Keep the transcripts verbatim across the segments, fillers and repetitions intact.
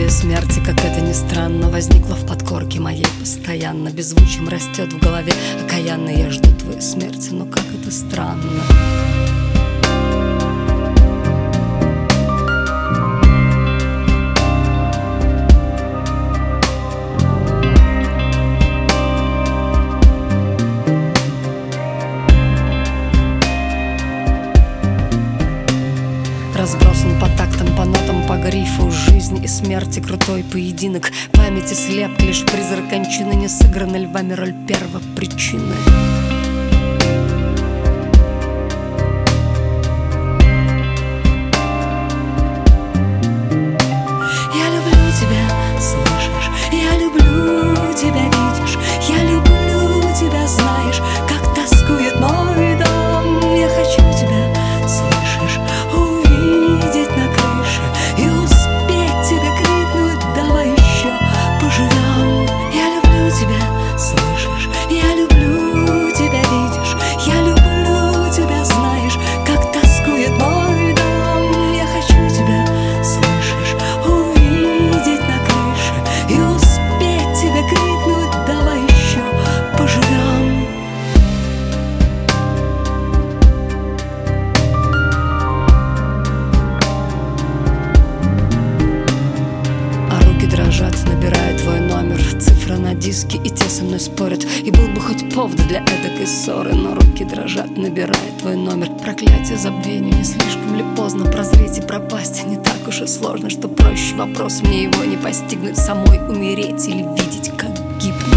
Предчувствие смерти, как это ни странно, возникло в подкорке моей постоянно. Беззвучием растет в голове окаянно. Я жду твоей смерти, но как это странно. Разбросан по тактам, по нотам, по грифу жизни и смерти крутой поединок. Памяти слеп лишь призрак кончины. Не сыграна львами роль первопричины. Я люблю тебя, слышишь? Я люблю тебя, видишь? Я люблю тебя, знаешь, как тоскует мой дом. Я хочу тебя, слышишь? Увидеть на крыше и успеть тебе крикнуть: давай еще поживем. Я люблю тебя, слышишь? Я люблю тебя, видишь? Я люблю тебя, знаешь, как тоскует мой дом. Я хочу тебя, слышишь? Увидеть на крыше и успеть тебе крикнуть: давай еще поживем. Дрожат, набирая твой номер. Цифры на диске, и те со мной спорят. И был бы хоть повод для эдакой ссоры, но руки дрожат, набирая твой номер. Проклятие забвению, не слишком ли поздно прозреть и пропасть? Не так уж и сложно, что проще вопрос мне его не постигнуть. Самой умереть или видеть, как гибнут.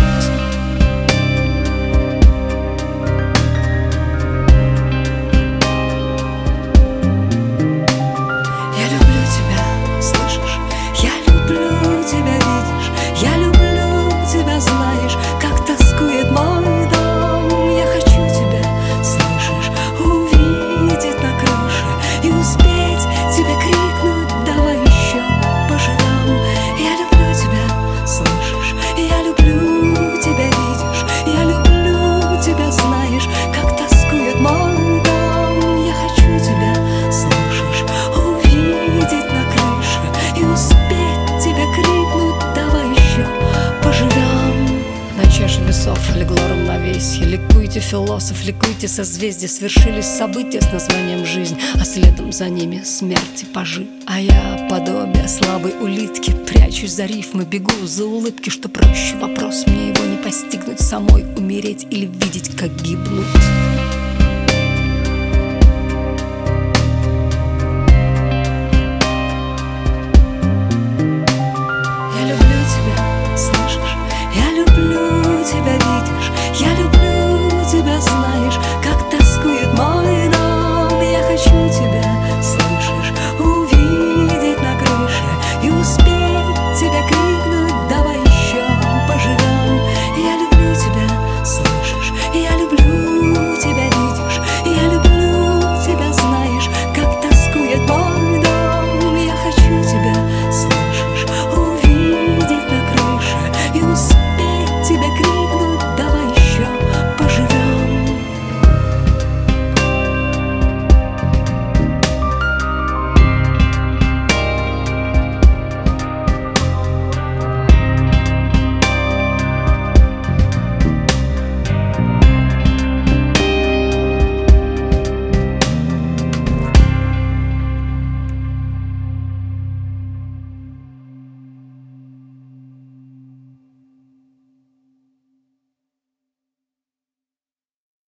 Знаешь, как тоскует мой дом. Я хочу тебя, слышишь? Увидеть на крыше и успеть тебе крикнуть: давай еще поживем. Я люблю тебя, слышишь? Я люблю тебя, видишь? Я люблю тебя, знаешь, как тоскует мой дом. Я хочу тебя, слышишь? Увидеть на крыше и успеть тебе крикнуть: давай еще поживем. На чаше весов легло равновесие. Ликуйте, философ, ликуйте, созвездия. Свершились события с названием «жизнь», а следом за ними смерть и пажи. А я, подобие слабой улитки, прячусь за рифмы, бегу за улыбки. Что проще вопрос, мне его не постигнуть. Самой умереть или видеть, как гибнут.